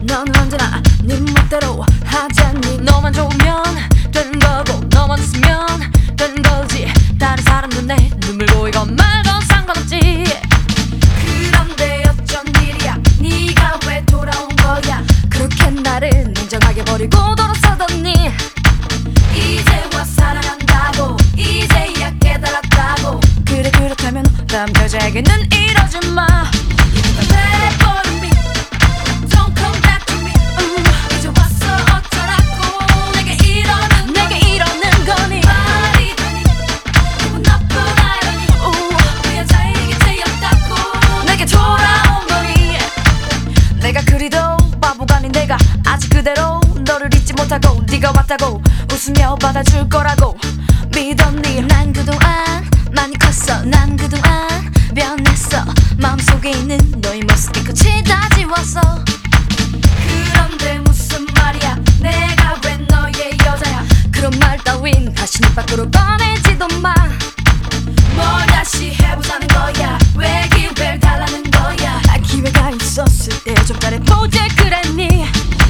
너는 언제나 네 멋대로 하자니. 너만 좋으면 되는 거고 너만 있으면 되는 거지. 다른 사람 눈에 눈물 보이건 말건 상관없지. 그런데 어쩐 일이야 네가 왜 돌아온 거야. 그렇게 나를 냉정하게 버리고 돌아서더니 이제와 사랑한다고 이제야 깨달았다고. 그래 그렇다면 다음 여자에게는 이러지 마. 내가 그리도 바보가 아닌 내가 아직 그대로 너를 잊지 못하고 네가 왔다고 웃으며 받아줄 거라고 믿었니. 난 그동안 많이 컸어. 난 그동안 변했어. 마음속에 있는 너의 모습 깨끗이 다 지웠어. 그런데 무슨 말이야 내가 왜 너의 여자야. 그런 말 따윈 다시 네 밖으로 꺼내지도 마. 뭘 다시 해보자는 거야. 왜 기회를 달라는 거야. 기회가 있었을 때 좀 잘해보지 그랬니.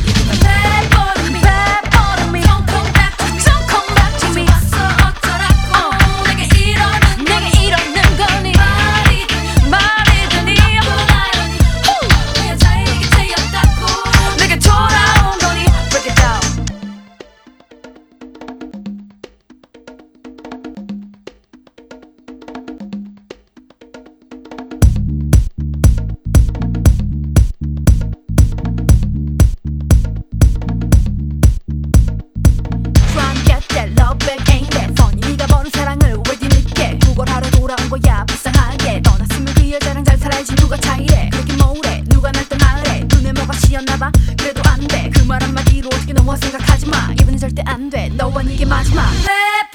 네가 버는 사랑을 왜 뒤늦게 구걸하러 돌아온 거야. 불쌍하게 떠났으면 그 여자랑 잘 살아야지. 누가 차이래 그렇게 뭐래. 누가 날 때 말해. 눈에 뭐가 씌었나봐. 그래도 안돼 그 말 한마디로 어떻게 넘어 생각하지마. 이번엔 절대 안돼 너와 이게 마지막.